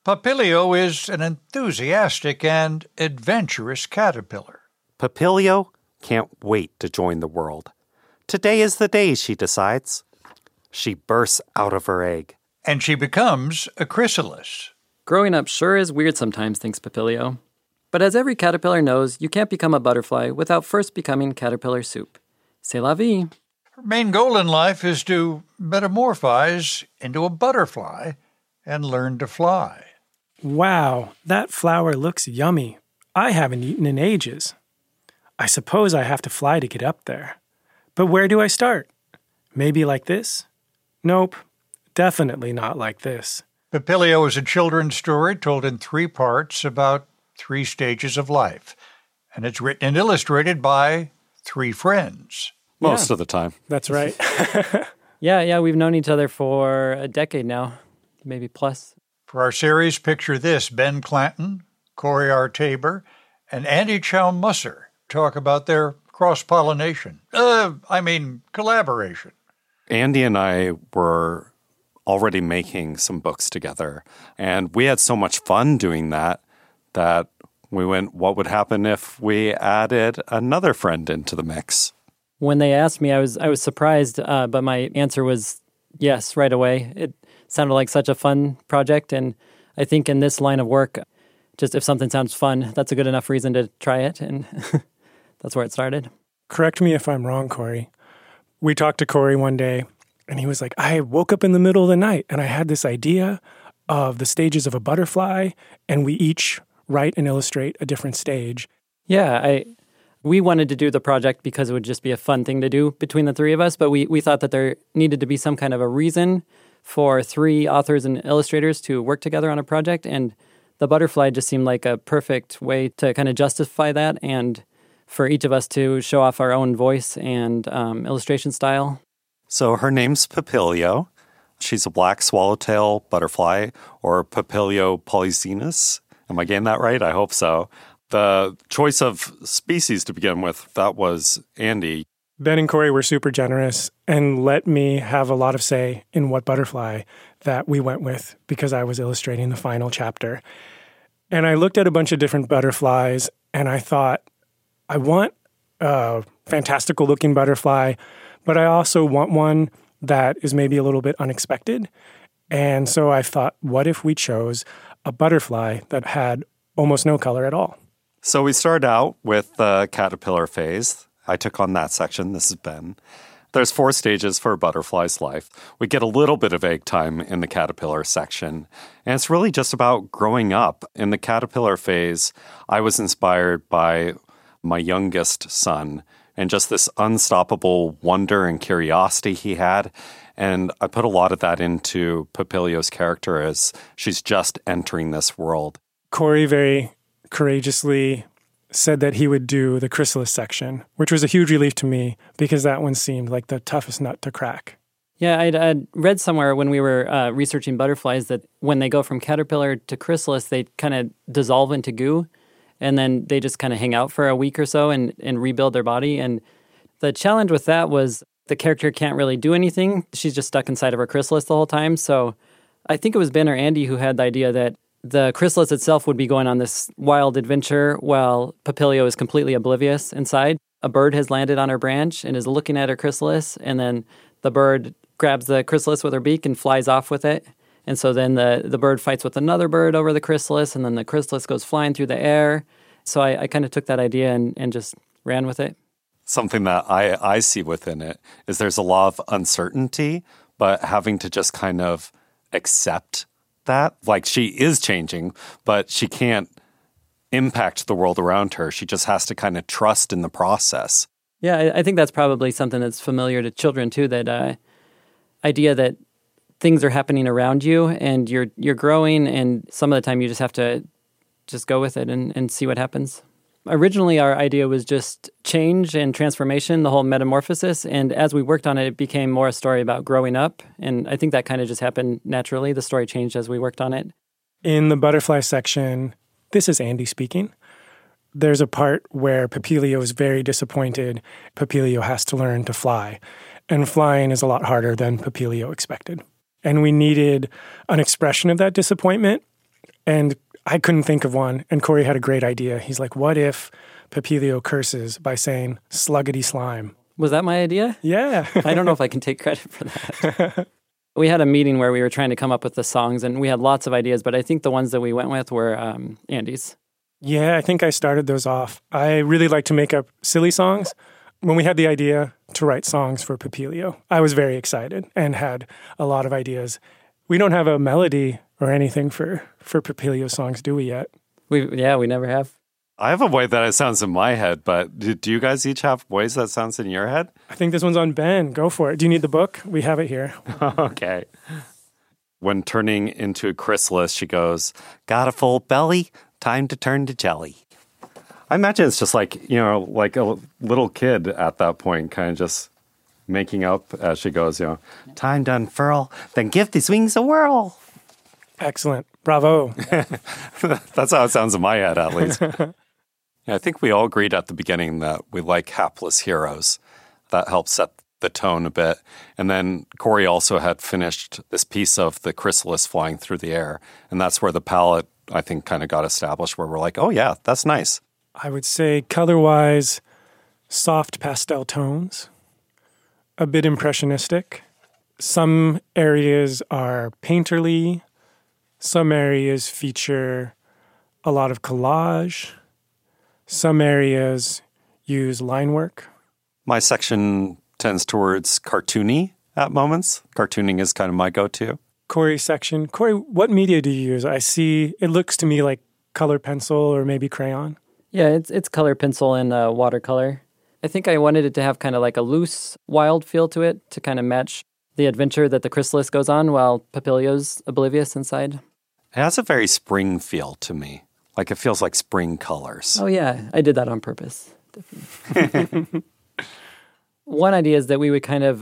Papilio is an enthusiastic and adventurous caterpillar. Papilio can't wait to join the world. Today is the day, she decides. She bursts out of her egg. And she becomes a chrysalis. Growing up sure is weird sometimes, thinks Papilio. But as every caterpillar knows, you can't become a butterfly without first becoming caterpillar soup. C'est la vie. Her main goal in life is to metamorphose into a butterfly and learn to fly. Wow, that flower looks yummy. I haven't eaten in ages. I suppose I have to fly to get up there. But where do I start? Maybe like this? Nope, definitely not like this. Papilio is a children's story told in 3 parts about 3 stages of life, and it's written and illustrated by 3 friends. Most of the time. That's right. Yeah, we've known each other for a decade now, maybe plus. For our series, picture this: Ben Clanton, Corey R. Tabor, and Andy Chow Musser talk about their cross-pollination. Collaboration. Andy and I were already making some books together, and we had so much fun doing that we went, what would happen if we added another friend into the mix? When they asked me, I was surprised, but my answer was yes right away. It sounded like such a fun project, and I think in this line of work, just if something sounds fun, that's a good enough reason to try it, and that's where it started. Correct me if I'm wrong, Corey. We talked to Corey one day, and he was like, I woke up in the middle of the night, and I had this idea of the stages of a butterfly, and we each write and illustrate a different stage. Yeah, we wanted to do the project because it would just be a fun thing to do between the 3 of us, but we thought that there needed to be some kind of a reason for 3 authors and illustrators to work together on a project, and the butterfly just seemed like a perfect way to kind of justify that and for each of us to show off our own voice and illustration style. So her name's Papilio. She's a black swallowtail butterfly, or Papilio polyxenus. Am I getting that right? I hope so. The choice of species to begin with, that was Andy. Ben and Corey were super generous and let me have a lot of say in what butterfly that we went with because I was illustrating the final chapter. And I looked at a bunch of different butterflies and I thought, I want a fantastical looking butterfly, but I also want one that is maybe a little bit unexpected. And so I thought, what if we chose a butterfly that had almost no color at all? So we started out with the caterpillar phase. I took on that section. This is Ben. There's 4 stages for a butterfly's life. We get a little bit of egg time in the caterpillar section. And it's really just about growing up. In the caterpillar phase, I was inspired by my youngest son and just this unstoppable wonder and curiosity he had. And I put a lot of that into Papilio's character as she's just entering this world. Corey very courageously said that he would do the chrysalis section, which was a huge relief to me because that one seemed like the toughest nut to crack. Yeah, I'd read somewhere when we were researching butterflies that when they go from caterpillar to chrysalis, they kind of dissolve into goo, and then they just kind of hang out for a week or so and rebuild their body. And the challenge with that was the character can't really do anything. She's just stuck inside of her chrysalis the whole time. So I think it was Ben or Andy who had the idea that the chrysalis itself would be going on this wild adventure while Papilio is completely oblivious inside. A bird has landed on her branch and is looking at her chrysalis, and then the bird grabs the chrysalis with her beak and flies off with it. And so then the bird fights with another bird over the chrysalis, and then the chrysalis goes flying through the air. So I kind of took that idea and just ran with it. Something that I see within it is there's a lot of uncertainty, but having to just kind of accept that. Like, she is changing, but she can't impact the world around her. She just has to kind of trust in the process. Yeah, I think that's probably something that's familiar to children too, that idea that things are happening around you and you're growing, and some of the time you just have to just go with it and see what happens. Originally, our idea was just change and transformation, the whole metamorphosis. And as we worked on it, it became more a story about growing up. And I think that kind of just happened naturally. The story changed as we worked on it. In the butterfly section, this is Andy speaking. There's a part where Papilio is very disappointed. Papilio has to learn to fly. And flying is a lot harder than Papilio expected. And we needed an expression of that disappointment. And I couldn't think of one. And Corey had a great idea. He's like, what if Papilio curses by saying sluggity slime? Was that my idea? Yeah. I don't know if I can take credit for that. We had a meeting where we were trying to come up with the songs, and we had lots of ideas, but I think the ones that we went with were Andy's. Yeah, I think I started those off. I really like to make up silly songs. When we had the idea to write songs for Papilio, I was very excited and had a lot of ideas. We don't have a melody or anything for Papilio songs, do we yet? We never have. I have a way that it sounds in my head, but do you guys each have ways that sounds in your head? I think this one's on Ben. Go for it. Do you need the book? We have it here. Okay. When turning into a chrysalis, she goes, got a full belly, time to turn to jelly. I imagine it's just like, like a little kid at that point, kind of just making up as she goes, time to unfurl, then give these wings a whirl. Excellent. Bravo. That's how it sounds in my head, at least. I think we all agreed at the beginning that we like hapless heroes. That helps set the tone a bit. And then Corey also had finished this piece of the chrysalis flying through the air. And that's where the palette, I think, kind of got established, where we're like, oh, yeah, that's nice. I would say color-wise, soft pastel tones, a bit impressionistic. Some areas are painterly. Some areas feature a lot of collage. Some areas use line work. My section tends towards cartoony at moments. Cartooning is kind of my go-to. Corey's section. Corey, what media do you use? I see, it looks to me like color pencil or maybe crayon. Yeah, it's color pencil and watercolor. I think I wanted it to have kind of like a loose, wild feel to it to kind of match the adventure that the chrysalis goes on while Papilio's oblivious inside. It has a very spring feel to me. Like it feels like spring colors. Oh, yeah. I did that on purpose. One idea is that we would kind of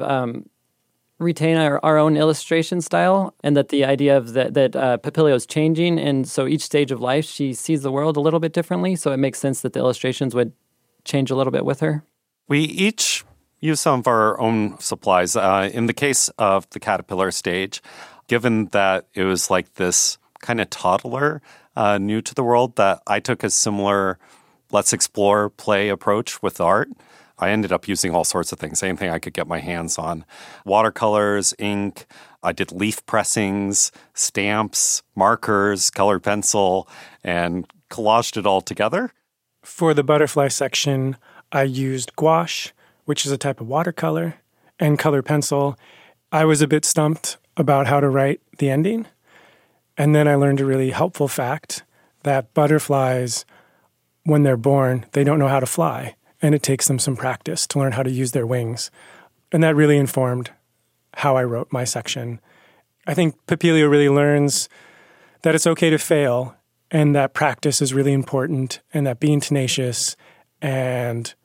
retain our own illustration style, and that the idea of that Papilio's changing, and so each stage of life, she sees the world a little bit differently, so it makes sense that the illustrations would change a little bit with her. We each use some of our own supplies. In the case of the caterpillar stage, given that it was like this kind of toddler, new to the world, that I took a similar let's explore, play approach with art. I ended up using all sorts of things, anything I could get my hands on. Watercolors, ink, I did leaf pressings, stamps, markers, colored pencil, and collaged it all together. For the butterfly section, I used gouache, which is a type of watercolor, and colored pencil. I was a bit stumped about how to write the ending. And then I learned a really helpful fact that butterflies, when they're born, they don't know how to fly. And it takes them some practice to learn how to use their wings. And that really informed how I wrote my section. I think Papilio really learns that it's okay to fail, and that practice is really important, and that being tenacious and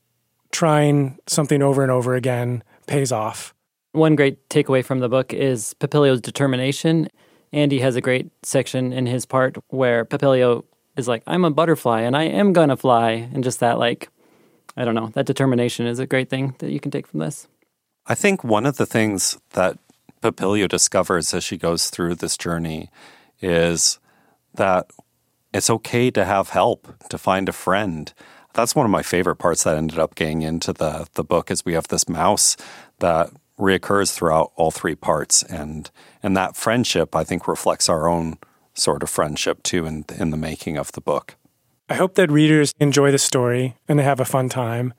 trying something over and over again pays off. One great takeaway from the book is Papilio's determination. Andy has a great section in his part where Papilio is like, I'm a butterfly and I am gonna fly. And just that, like, I don't know, that determination is a great thing that you can take from this. I think one of the things that Papilio discovers as she goes through this journey is that it's okay to have help, to find a friend. That's one of my favorite parts that ended up getting into the book, is we have this mouse that reoccurs throughout all three parts. And that friendship, I think, reflects our own sort of friendship, too, in the making of the book. I hope that readers enjoy the story and they have a fun time.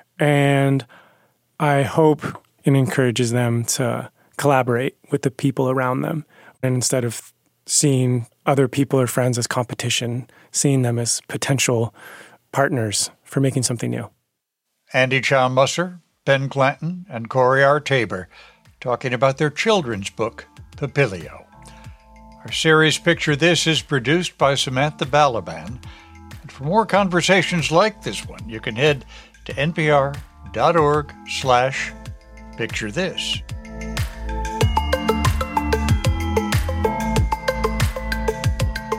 And I hope it encourages them to collaborate with the people around them. And instead of seeing other people or friends as competition, seeing them as potential partners for making something new. Andy Chalmusser, Ben Clanton, and Corey R. Tabor talking about their children's book, Papilio. Our series Picture This is produced by Samantha Balaban. And for more conversations like this one, you can head to npr.org/picturethis.